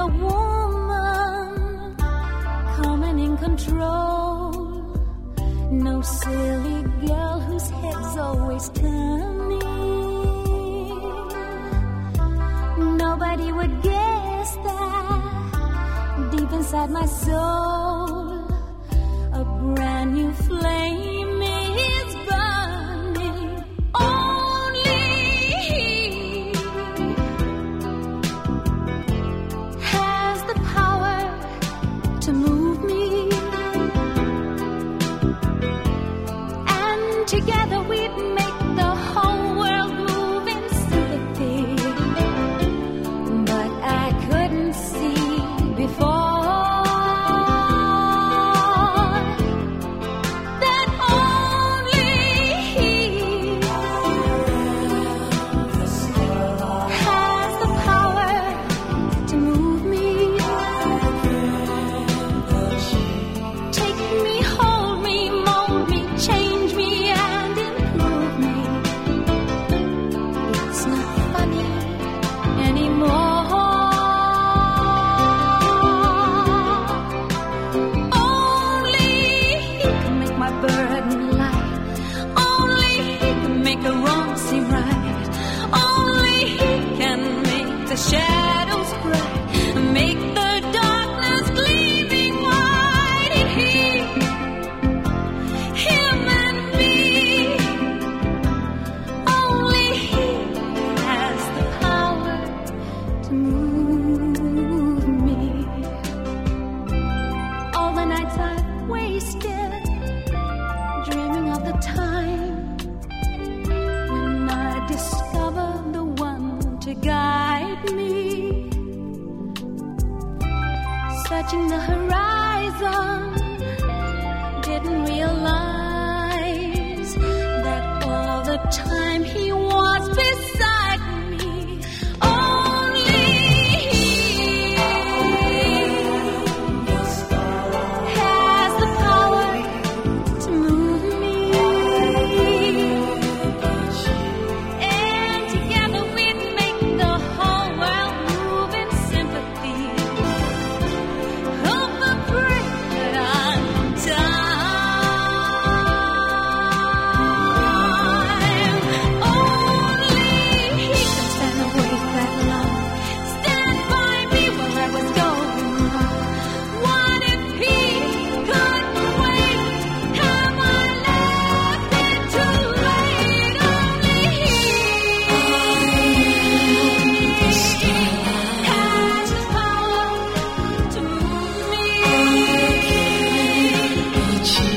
a woman calm and in control. No silly girl whose head's always turning. Nobody would guess that deep inside my soul a brand new flame is burning. Only he has the power to move me, and together we'd make the whole world move in sympathy. But I couldn't see before that only he has the power to move me. Take me, hold me, mold me, change me and improve me. It's not funny anymore. Only he can make my burden light. Only he can make a wrong seem right. Only he can make the shadows bright, make the darkness gleaming white. Him and me. Only he has the power to move me. All the nights I've wasted dreaming of the time when I discovered the one to guide me. Searching the horizon, didn't realize that all the time he was beside me. Only he has the power to move me, and together we'd make the whole world move in sympathy. Hope the break that I'm time. Only he can stand awake that long, stand by me while I was going wrong. What if he couldn't wait? Have I left it too late? Only he has the power to move me.